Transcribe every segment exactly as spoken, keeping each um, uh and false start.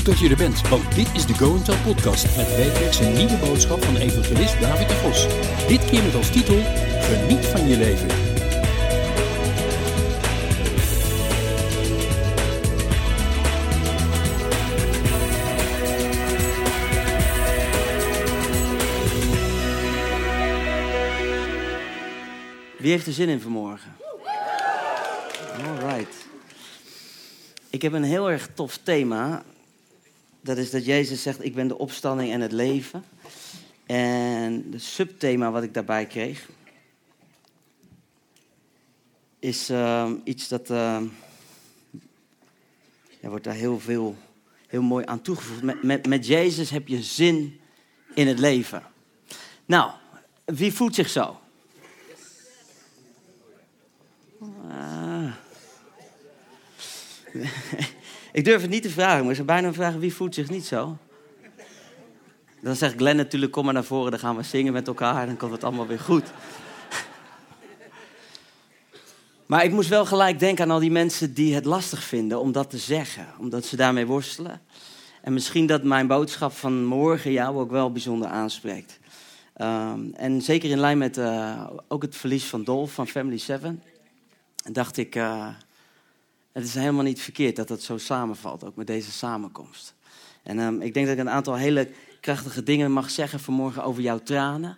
Goed dat je er bent, want dit is de Go and Tell podcast met wekelijks een nieuwe boodschap van evangelist David de Vos. Dit keer met als titel: Geniet van je leven. Wie heeft er zin in vanmorgen? Alright. Ik heb een heel erg tof thema. Dat is dat Jezus zegt, ik ben de opstanding en het leven. En de subthema wat ik daarbij kreeg is uh, iets dat... Uh, er wordt daar heel veel, heel mooi aan toegevoegd. Met, met, met Jezus heb je zin in het leven. Nou, wie voelt zich zo? Ah. Ik durf het niet te vragen, maar ik zou bijna vragen, wie voelt zich niet zo? Dan zegt Glenn natuurlijk, kom maar naar voren, dan gaan we zingen met elkaar, dan komt het allemaal weer goed. Maar ik moest wel gelijk denken aan al die mensen die het lastig vinden om dat te zeggen, omdat ze daarmee worstelen. En misschien dat mijn boodschap van morgen jou ook wel bijzonder aanspreekt. Um, en zeker in lijn met uh, ook het verlies van Dolf van Family Seven, dacht ik... Uh, Het is helemaal niet verkeerd dat het zo samenvalt, ook met deze samenkomst. En um, ik denk dat ik een aantal hele krachtige dingen mag zeggen vanmorgen over jouw tranen.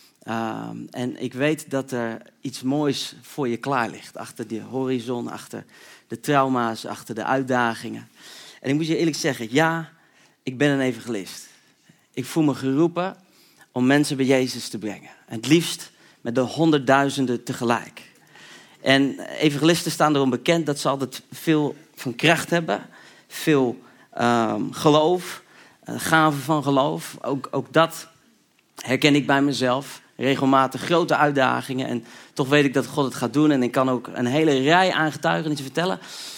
Um, en ik weet dat er iets moois voor je klaar ligt. Achter die horizon, achter de trauma's, achter de uitdagingen. En ik moet je eerlijk zeggen, ja, ik ben een evangelist. Ik voel me geroepen om mensen bij Jezus te brengen. En het liefst met de honderdduizenden tegelijk. En evangelisten staan erom bekend dat ze altijd veel van kracht hebben. Veel um, geloof, uh, gaven van geloof. Ook, ook dat herken ik bij mezelf. Regelmatig grote uitdagingen. En toch weet ik dat God het gaat doen. En ik kan ook een hele rij aan getuigenissen vertellen.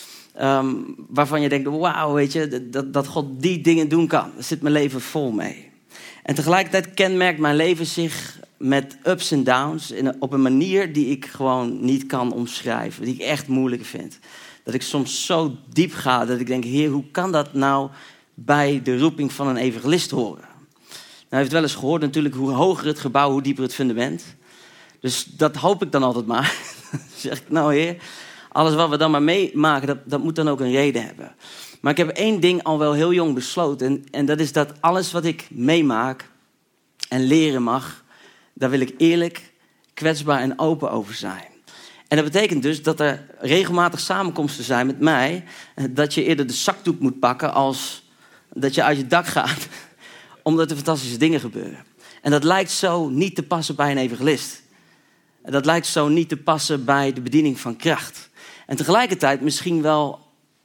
Um, waarvan je denkt, wauw, weet je, dat, dat God die dingen doen kan. Daar zit mijn leven vol mee. En tegelijkertijd kenmerkt mijn leven zich met ups en downs in, op een manier die ik gewoon niet kan omschrijven. Die ik echt moeilijk vind. Dat ik soms zo diep ga dat ik denk, Heer, hoe kan dat nou bij de roeping van een evangelist horen? Nou, u heeft wel eens gehoord natuurlijk, hoe hoger het gebouw, hoe dieper het fundament. Dus dat hoop ik dan altijd maar. Dan zeg ik, nou Heer, alles wat we dan maar meemaken, dat, dat moet dan ook een reden hebben. Maar ik heb één ding al wel heel jong besloten. En, en dat is dat alles wat ik meemaak en leren mag, daar wil ik eerlijk, kwetsbaar en open over zijn. En dat betekent dus dat er regelmatig samenkomsten zijn met mij, dat je eerder de zakdoek moet pakken als dat je uit je dak gaat, omdat er fantastische dingen gebeuren. En dat lijkt zo niet te passen bij een evangelist. Dat lijkt zo niet te passen bij de bediening van kracht. En tegelijkertijd misschien wel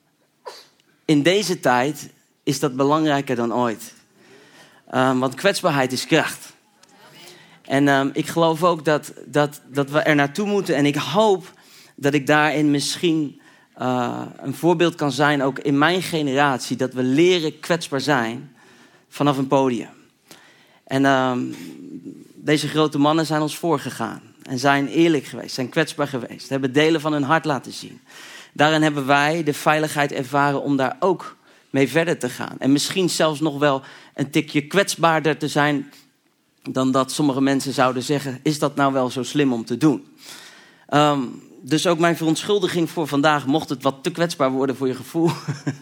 in deze tijd is dat belangrijker dan ooit. Um, want kwetsbaarheid is kracht. En um, ik geloof ook dat, dat, dat we er naartoe moeten. En ik hoop dat ik daarin misschien uh, een voorbeeld kan zijn, ook in mijn generatie, dat we leren kwetsbaar zijn vanaf een podium. En um, deze grote mannen zijn ons voorgegaan. En zijn eerlijk geweest, zijn kwetsbaar geweest. Hebben delen van hun hart laten zien. Daarin hebben wij de veiligheid ervaren om daar ook mee verder te gaan. En misschien zelfs nog wel een tikje kwetsbaarder te zijn dan dat sommige mensen zouden zeggen, is dat nou wel zo slim om te doen? Um, dus ook mijn verontschuldiging voor vandaag, mocht het wat te kwetsbaar worden voor je gevoel.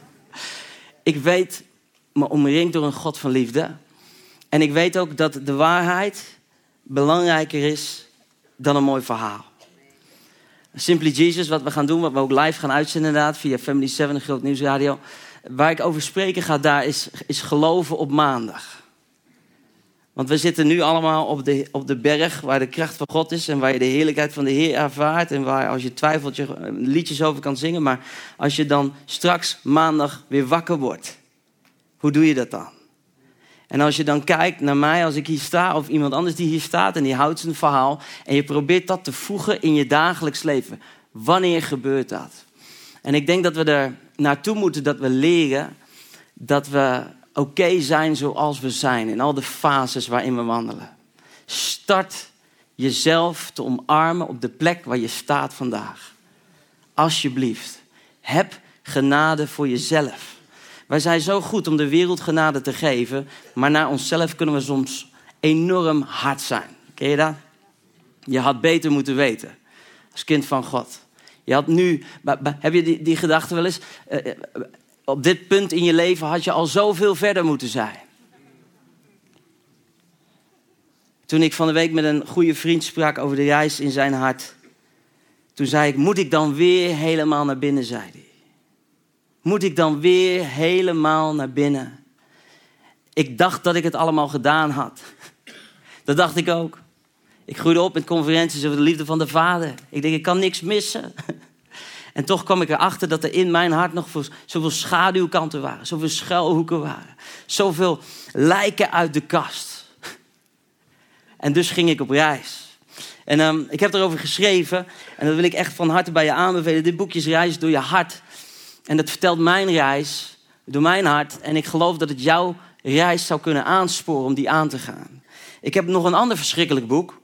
Ik weet me omringd door een God van liefde. En ik weet ook dat de waarheid belangrijker is dan een mooi verhaal. Simply Jesus, wat we gaan doen, wat we ook live gaan uitzenden inderdaad, via Family Seven, Groot Nieuwsradio. Waar ik over spreken ga daar is, is geloven op maandag. Want we zitten nu allemaal op de, op de berg waar de kracht van God is en waar je de heerlijkheid van de Heer ervaart. En waar als je twijfelt je liedjes over kan zingen. Maar als je dan straks maandag weer wakker wordt, hoe doe je dat dan? En als je dan kijkt naar mij als ik hier sta of iemand anders die hier staat en die houdt zijn verhaal. En je probeert dat te voegen in je dagelijks leven. Wanneer gebeurt dat? En ik denk dat we er naartoe moeten dat we leren dat we oké okay zijn zoals we zijn. In al de fases waarin we wandelen. Start jezelf te omarmen op de plek waar je staat vandaag. Alsjeblieft. Heb genade voor jezelf. Wij zijn zo goed om de wereld genade te geven, maar naar onszelf kunnen we soms enorm hard zijn. Ken je dat? Je had beter moeten weten, als kind van God. Je had nu, heb je die, die gedachte wel eens? Uh, op dit punt in je leven had je al zoveel verder moeten zijn. Toen ik van de week met een goede vriend sprak over de reis in zijn hart. Toen zei ik, moet ik dan weer helemaal naar binnen, zei hij. Moet ik dan weer helemaal naar binnen? Ik dacht dat ik het allemaal gedaan had. Dat dacht ik ook. Ik groeide op met conferenties over de liefde van de Vader. Ik denk, ik kan niks missen. En toch kwam ik erachter dat er in mijn hart nog zoveel schaduwkanten waren. Zoveel schuilhoeken waren. Zoveel lijken uit de kast. En dus ging ik op reis. En um, ik heb erover geschreven. En dat wil ik echt van harte bij je aanbevelen. Dit boekje is Reis door je hart. En dat vertelt mijn reis door mijn hart. En ik geloof dat het jouw reis zou kunnen aansporen om die aan te gaan. Ik heb nog een ander verschrikkelijk boek.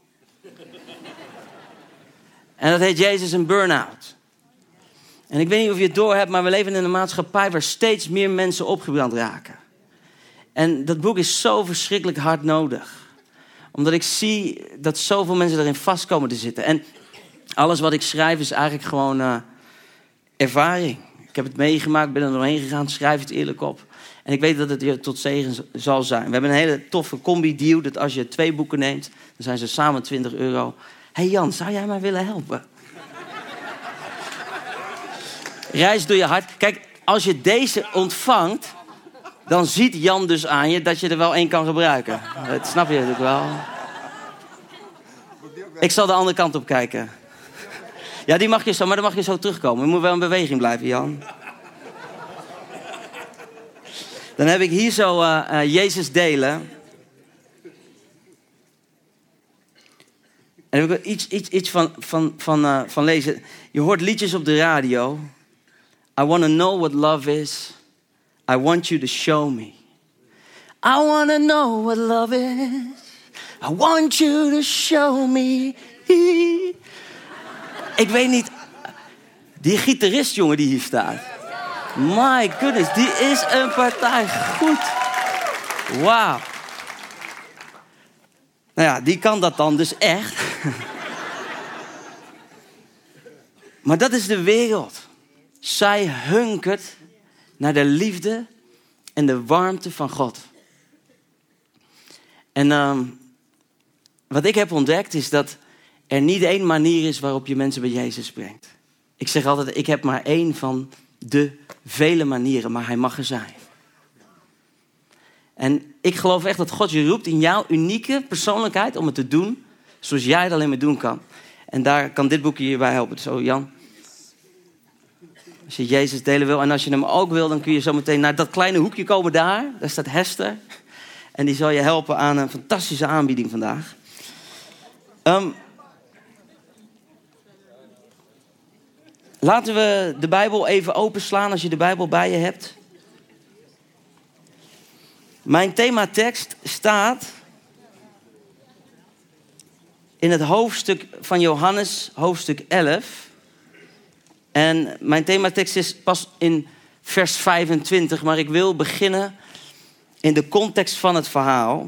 En dat heet Jezus en Burn-out. En ik weet niet of je het door hebt, maar we leven in een maatschappij waar steeds meer mensen opgebrand raken. En dat boek is zo verschrikkelijk hard nodig. Omdat ik zie dat zoveel mensen erin vast komen te zitten. En alles wat ik schrijf is eigenlijk gewoon uh, ervaring. Ik heb het meegemaakt, ben er doorheen gegaan, schrijf het eerlijk op. En ik weet dat het je tot zegen zal zijn. We hebben een hele toffe combi-deal. Dat als je twee boeken neemt, dan zijn ze samen twintig euro. Hé hey Jan, zou jij mij willen helpen? Reis door je hart. Kijk, als je deze ontvangt, dan ziet Jan dus aan je dat je er wel één kan gebruiken. Dat snap je natuurlijk wel. Ik zal de andere kant op kijken. Ja, die mag je zo, maar dan mag je zo terugkomen. Je moet wel in beweging blijven, Jan. Dan heb ik hier zo uh, uh, Jezus delen. En heb ik iets, iets, iets van, van, van, uh, van lezen. Je hoort liedjes op de radio. I want to know what love is. I want you to show me. I want to know what love is. I want you to show me. Ik weet niet. Die gitarist, jongen, die hier staat. My goodness, die is een partij goed. Wauw. Nou ja, die kan dat dan dus echt. Maar dat is de wereld. Zij hunkert naar de liefde en de warmte van God. En um, wat ik heb ontdekt is dat er niet één manier is waarop je mensen bij Jezus brengt. Ik zeg altijd, ik heb maar één van de vele manieren, maar hij mag er zijn. En ik geloof echt dat God je roept in jouw unieke persoonlijkheid om het te doen zoals jij het alleen maar doen kan. En daar kan dit boekje je bij helpen. Zo, Jan. Als je Jezus delen wil en als je hem ook wil, dan kun je zo meteen naar dat kleine hoekje komen daar. Daar staat Hester. En die zal je helpen aan een fantastische aanbieding vandaag. Um, laten we de Bijbel even openslaan als je de Bijbel bij je hebt. Mijn thematekst staat in het hoofdstuk van Johannes, hoofdstuk elf. En mijn thematekst is pas in vers vijfentwintig, maar ik wil beginnen in de context van het verhaal.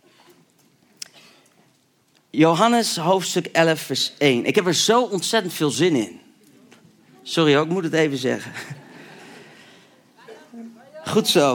Johannes, hoofdstuk elf, vers één. Ik heb er zo ontzettend veel zin in. Sorry hoor, ik moet het even zeggen. Goed zo.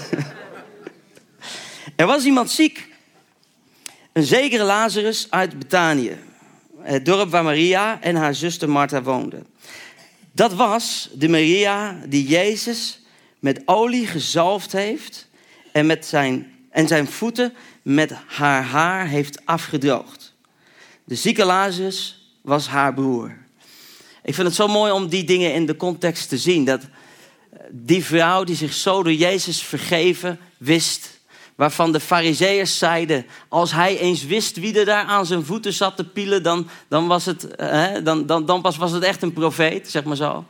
Er was iemand ziek. Een zekere Lazarus uit Betanië. Het dorp waar Maria en haar zuster Martha woonden. Dat was de Maria die Jezus met olie gezalfd heeft. En, met zijn, en zijn voeten met haar haar heeft afgedroogd. De zieke Lazarus was haar broer. Ik vind het zo mooi om die dingen in de context te zien. Dat die vrouw die zich zo door Jezus vergeven wist. Waarvan de Farizeeërs zeiden, als hij eens wist wie er daar aan zijn voeten zat te pielen, dan, dan, was, het, eh, dan, dan, dan pas was het echt een profeet, zeg maar zo.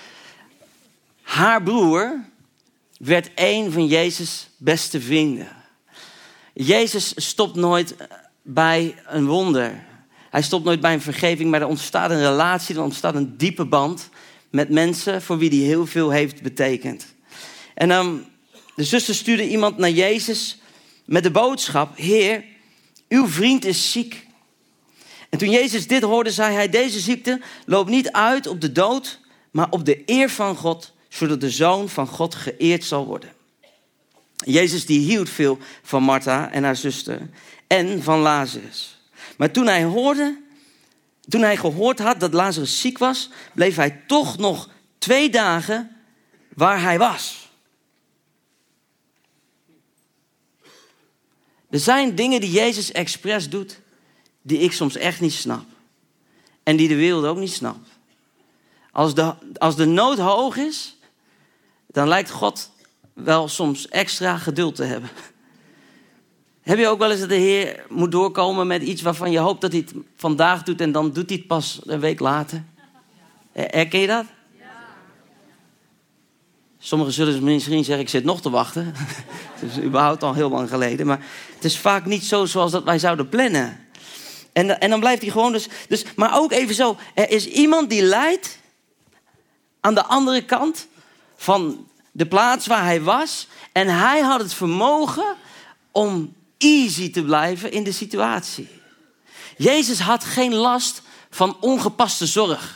Haar broer werd een van Jezus' beste vrienden. Jezus stopt nooit bij een wonder. Hij stopt nooit bij een vergeving, maar er ontstaat een relatie, er ontstaat een diepe band met mensen voor wie hij heel veel heeft betekend. En um, de zuster stuurde iemand naar Jezus met de boodschap: Heer, uw vriend is ziek. En toen Jezus dit hoorde, zei hij: deze ziekte loopt niet uit op de dood, maar op de eer van God, zodat de Zoon van God geëerd zal worden. Jezus die hield veel van Martha en haar zuster en van Lazarus. Maar toen hij hoorde, toen hij gehoord had dat Lazarus ziek was, bleef hij toch nog twee dagen waar hij was. Er zijn dingen die Jezus expres doet, die ik soms echt niet snap. En die de wereld ook niet snapt. Als de, als de nood hoog is, dan lijkt God wel soms extra geduld te hebben. Heb je ook wel eens dat de Heer moet doorkomen met iets waarvan je hoopt dat hij het vandaag doet en dan doet hij het pas een week later? Herken je dat? Sommigen zullen misschien zeggen, ik zit nog te wachten. Het is überhaupt al heel lang geleden. Maar het is vaak niet zo zoals dat wij zouden plannen. En, en dan blijft hij gewoon dus, dus... Maar ook even zo, er is iemand die lijdt aan de andere kant van de plaats waar hij was. En hij had het vermogen om easy te blijven in de situatie. Jezus had geen last van ongepaste zorg.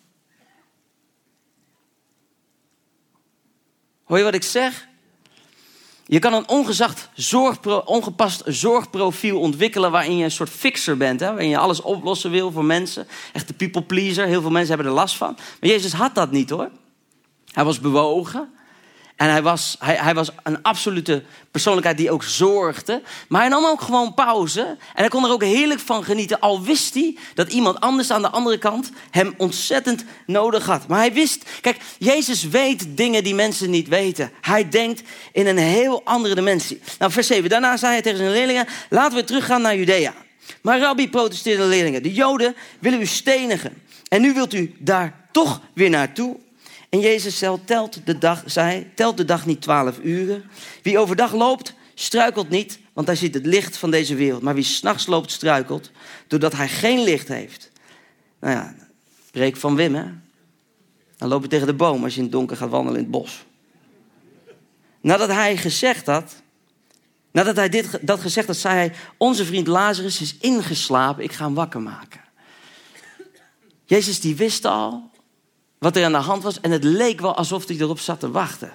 Hoor je wat ik zeg? Je kan een ongezacht zorgpro, ongepast zorgprofiel ontwikkelen waarin je een soort fixer bent. Hè? Waarin je alles oplossen wil voor mensen. Echt de people pleaser. Heel veel mensen hebben er last van. Maar Jezus had dat niet hoor. Hij was bewogen. En hij was, hij, hij was een absolute persoonlijkheid die ook zorgde. Maar hij nam ook gewoon pauze. En hij kon er ook heerlijk van genieten. Al wist hij dat iemand anders aan de andere kant hem ontzettend nodig had. Maar hij wist, kijk, Jezus weet dingen die mensen niet weten. Hij denkt in een heel andere dimensie. Nou, vers zeven. Daarna zei hij tegen zijn leerlingen: laten we teruggaan naar Judea. Maar Rabbi, protesteerden de leerlingen, de Joden willen u stenigen. En nu wilt u daar toch weer naartoe? En Jezus telt de dag, zei, telt de dag niet twaalf uren. Wie overdag loopt, struikelt niet, want hij ziet het licht van deze wereld. Maar wie 's nachts loopt, struikelt, doordat hij geen licht heeft. Nou ja, preek van Wim, hè. Dan loop je tegen de boom als je in het donker gaat wandelen in het bos. Nadat hij gezegd had, nadat hij dit, dat gezegd had, zei hij: onze vriend Lazarus is ingeslapen, ik ga hem wakker maken. Jezus die wist al wat er aan de hand was. En het leek wel alsof hij erop zat te wachten.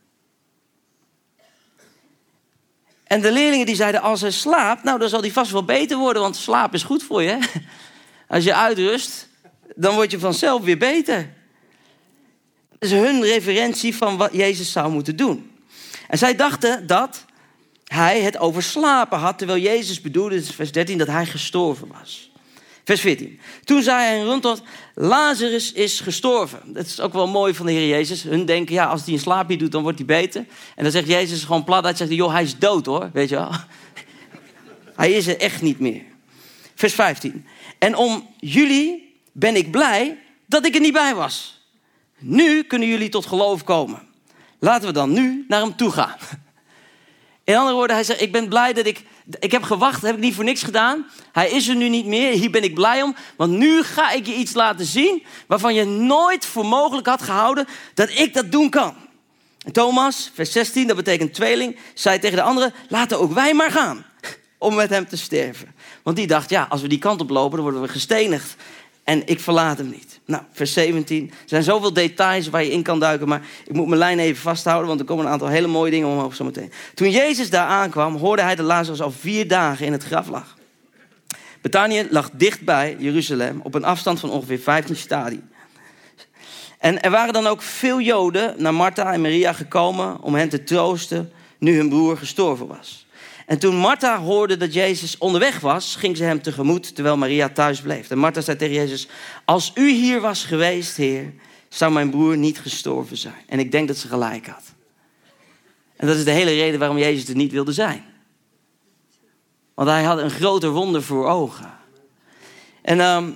En de leerlingen die zeiden: als hij slaapt, nou dan zal hij vast wel beter worden. Want slaap is goed voor je. Hè? Als je uitrust, dan word je vanzelf weer beter. Dat is hun referentie van wat Jezus zou moeten doen. En zij dachten dat hij het over slapen had. Terwijl Jezus bedoelde, dus vers dertien, dat hij gestorven was. Vers veertien. Toen zei hij rondom: Lazarus is gestorven. Dat is ook wel mooi van de Heer Jezus. Hun denken, ja, als hij een slaapje doet, dan wordt hij beter. En dan zegt Jezus gewoon plat uit, zegt hij: joh, hij is dood hoor, weet je wel. Hij is er echt niet meer. Vers vijftien. En om jullie ben ik blij dat ik er niet bij was. Nu kunnen jullie tot geloof komen. Laten we dan nu naar hem toe gaan. In andere woorden, hij zegt: ik ben blij dat ik... Ik heb gewacht, dat heb ik niet voor niks gedaan. Hij is er nu niet meer, hier ben ik blij om. Want nu ga ik je iets laten zien waarvan je nooit voor mogelijk had gehouden dat ik dat doen kan. En Thomas, vers zestien, dat betekent tweeling, zei tegen de anderen: laten ook wij maar gaan om met hem te sterven. Want die dacht, ja, als we die kant op lopen, dan worden we gestenigd. En ik verlaat hem niet. Nou, vers zeventien. Er zijn zoveel details waar je in kan duiken, maar ik moet mijn lijn even vasthouden, want er komen een aantal hele mooie dingen omhoog zo meteen. Toen Jezus daar aankwam, hoorde hij dat Lazarus al vier dagen in het graf lag. Betanië lag dichtbij Jeruzalem, op een afstand van ongeveer vijftien stadii. En er waren dan ook veel Joden naar Martha en Maria gekomen om hen te troosten nu hun broer gestorven was. En toen Martha hoorde dat Jezus onderweg was, ging ze hem tegemoet terwijl Maria thuis bleef. En Martha zei tegen Jezus: als u hier was geweest, Heer, zou mijn broer niet gestorven zijn. En ik denk dat ze gelijk had. En dat is de hele reden waarom Jezus er niet wilde zijn. Want hij had een groter wonder voor ogen. En um,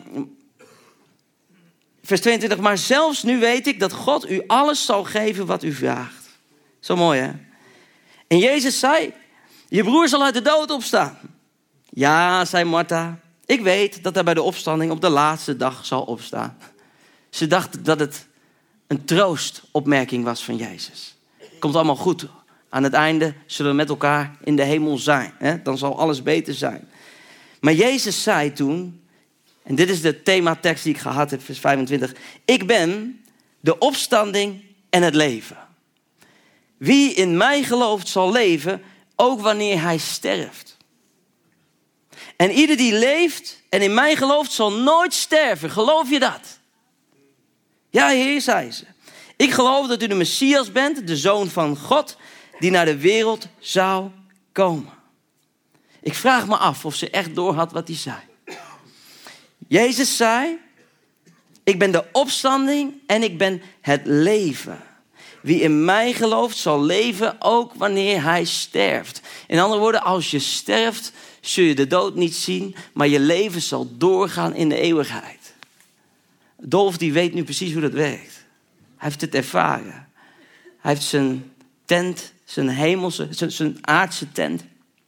vers tweeëntwintig. Maar zelfs nu weet ik dat God u alles zal geven wat u vraagt. Zo mooi, hè? En Jezus zei: je broer zal uit de dood opstaan. Ja, zei Martha, ik weet dat hij bij de opstanding op de laatste dag zal opstaan. Ze dacht dat het een troostopmerking was van Jezus. Komt allemaal goed. Aan het einde zullen we met elkaar in de hemel zijn. Hè? Dan zal alles beter zijn. Maar Jezus zei toen, en dit is de thematekst die ik gehad heb, vers vijfentwintig. Ik ben de opstanding en het leven. Wie in mij gelooft zal leven, ook wanneer hij sterft. En ieder die leeft en in mij gelooft zal nooit sterven. Geloof je dat? Ja, Heer, zei ze. Ik geloof dat u de Messias bent, de Zoon van God, die naar de wereld zou komen. Ik vraag me af of ze echt doorhad wat hij zei. Jezus zei, ik ben de opstanding en ik ben het leven. Wie in mij gelooft zal leven ook wanneer hij sterft. In andere woorden, als je sterft zul je de dood niet zien, maar je leven zal doorgaan in de eeuwigheid. Dolf die weet nu precies hoe dat werkt. Hij heeft het ervaren. Hij heeft zijn tent, zijn hemelse, zijn, zijn aardse tent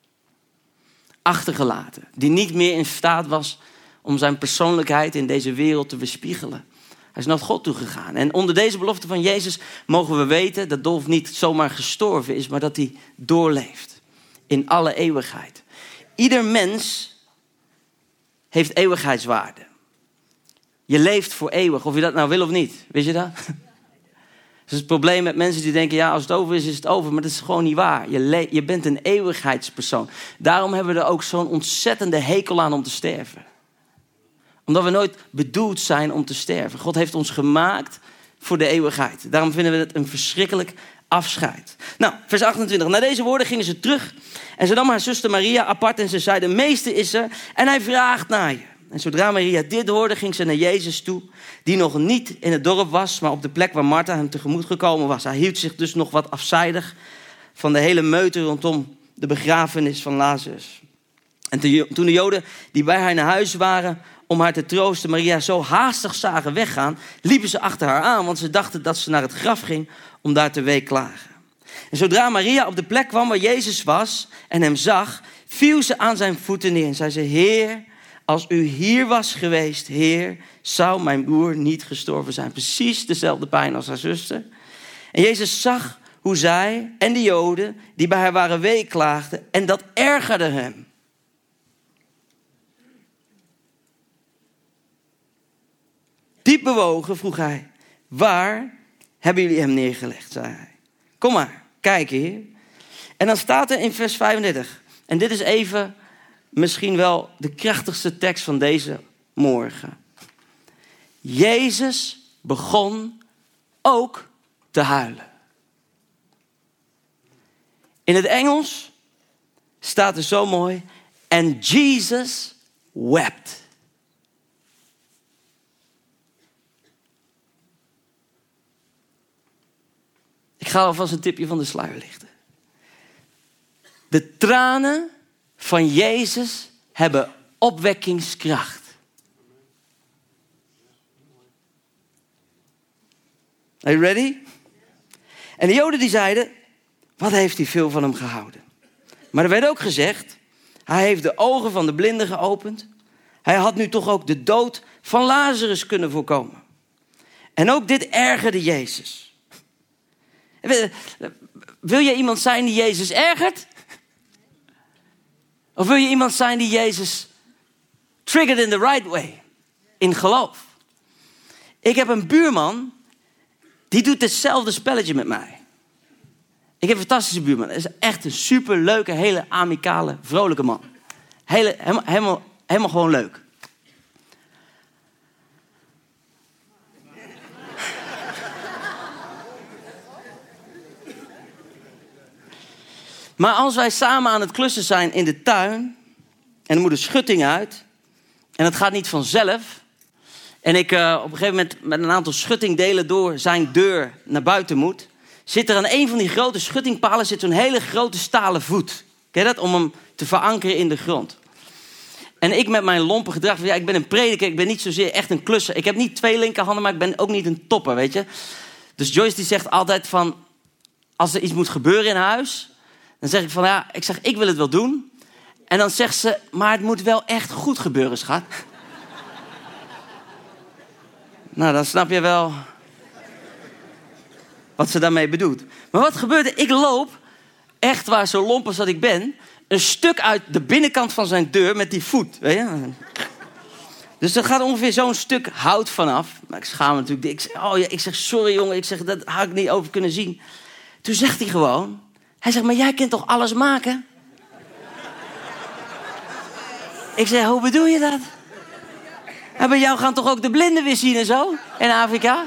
achtergelaten. Die niet meer in staat was om zijn persoonlijkheid in deze wereld te weerspiegelen. Hij is naar God toe gegaan. En onder deze belofte van Jezus mogen we weten dat Dolf niet zomaar gestorven is, maar dat hij doorleeft in alle eeuwigheid. Ieder mens heeft eeuwigheidswaarde. Je leeft voor eeuwig, of je dat nou wil of niet. Wist je dat? Dat is het probleem met mensen die denken, ja, als het over is, is het over. Maar dat is gewoon niet waar. Je, le- je bent een eeuwigheidspersoon. Daarom hebben we er ook zo'n ontzettende hekel aan om te sterven. Omdat we nooit bedoeld zijn om te sterven. God heeft ons gemaakt voor de eeuwigheid. Daarom vinden we het een verschrikkelijk afscheid. Nou, vers achtentwintig. Na deze woorden gingen ze terug. En ze nam haar zuster Maria apart en ze zei, de meester is er en hij vraagt naar je. En zodra Maria dit hoorde, ging ze naar Jezus toe, die nog niet in het dorp was, maar op de plek waar Martha hem tegemoet gekomen was. Hij hield zich dus nog wat afzijdig van de hele meute rondom de begrafenis van Lazarus. En toen de Joden die bij haar naar huis waren om haar te troosten, Maria zo haastig zagen weggaan, liepen ze achter haar aan, want ze dachten dat ze naar het graf ging om daar te weeklagen. En zodra Maria op de plek kwam waar Jezus was en hem zag, viel ze aan zijn voeten neer en zei ze, Heer, als u hier was geweest, Heer, zou mijn broer niet gestorven zijn. Precies dezelfde pijn als haar zuster. En Jezus zag hoe zij en de Joden die bij haar waren weeklaagden en dat ergerde hem. Diep bewogen vroeg hij, waar hebben jullie hem neergelegd, zei hij. Kom maar, kijk Heer. En dan staat er in vers vijfendertig, en dit is even misschien wel de krachtigste tekst van deze morgen. Jezus begon ook te huilen. In het Engels staat er zo mooi, and Jesus wept. Ik ga alvast een tipje van de sluier lichten. De tranen van Jezus hebben opwekkingskracht. Are you ready? En de Joden die zeiden, wat heeft hij veel van hem gehouden? Maar er werd ook gezegd, hij heeft de ogen van de blinden geopend. Hij had nu toch ook de dood van Lazarus kunnen voorkomen. En ook dit ergerde Jezus. Wil je iemand zijn die Jezus ergert? Of wil je iemand zijn die Jezus triggered in the right way? In geloof. Ik heb een buurman, die doet hetzelfde spelletje met mij. Ik heb een fantastische buurman. Hij is echt een superleuke, hele amicale, vrolijke man. Hele, helemaal, helemaal, helemaal gewoon leuk. Maar als wij samen aan het klussen zijn in de tuin en er moet een schutting uit en het gaat niet vanzelf en ik uh, op een gegeven moment met een aantal schuttingdelen door zijn deur naar buiten moet, zit er aan een van die grote schuttingpalen zit zo'n hele grote stalen voet. Ken je dat? Om hem te verankeren in de grond. En ik met mijn lompe gedrag, van, ja, ik ben een prediker, ik ben niet zozeer echt een klusser. Ik heb niet twee linkerhanden, maar ik ben ook niet een topper, weet je. Dus Joyce die zegt altijd van, als er iets moet gebeuren in huis, dan zeg ik van, ja, ik zeg, ik wil het wel doen. En dan zegt ze, maar het moet wel echt goed gebeuren, schat. Nou, dan snap je wel wat ze daarmee bedoelt. Maar wat gebeurt er? Ik loop echt waar, zo lomp als dat ik ben, een stuk uit de binnenkant van zijn deur met die voet. Weet je? Dus er gaat ongeveer zo'n stuk hout vanaf. Maar ik schaam me natuurlijk. Ik zeg, oh ja, ik zeg, sorry jongen, ik zeg, dat had ik niet over kunnen zien. Toen zegt hij gewoon, hij zegt, maar jij kunt toch alles maken? Ik zeg, hoe bedoel je dat? En bij jou gaan toch ook de blinden weer zien en zo? In Afrika?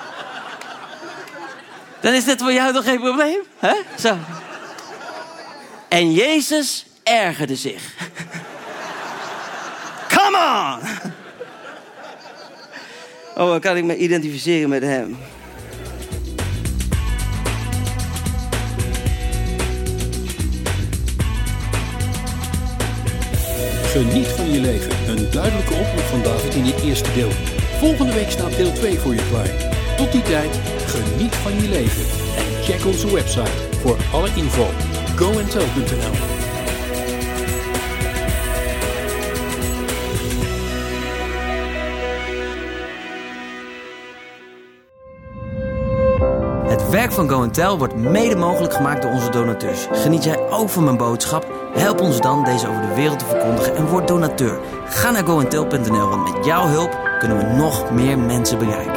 Dan is dit voor jou toch geen probleem? Hè? Zo. En Jezus ergerde zich. Come on! Oh, dan kan ik me identificeren met hem. Geniet van je leven. Een duidelijke oproep van David in dit eerste deel. Volgende week staat deel twee voor je klaar. Tot die tijd, geniet van je leven. En check onze website voor alle info. go and tell punt n l Het werk van Go and Tell wordt mede mogelijk gemaakt door onze donateurs. Geniet jij ook van mijn boodschap? Help ons dan deze over de wereld te verkondigen en word donateur. Ga naar go and tell punt n l, want met jouw hulp kunnen we nog meer mensen bereiken.